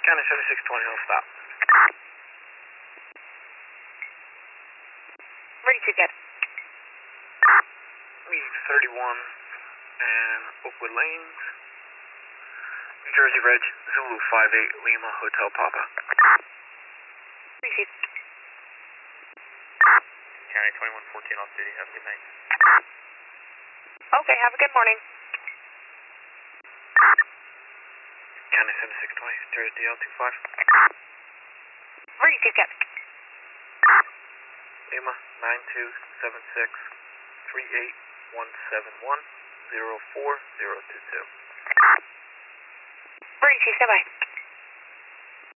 County 7620, no stop. Where did you get? 31 and Oakwood Lanes, New Jersey Reg, Zulu 58 Lima, Hotel Papa. Receive. County 2114 off duty, have a good night. Okay, have a good morning. County 7620, Jersey DL25. Where did you get? Lima 9276 38171 04022. Where did you say bye?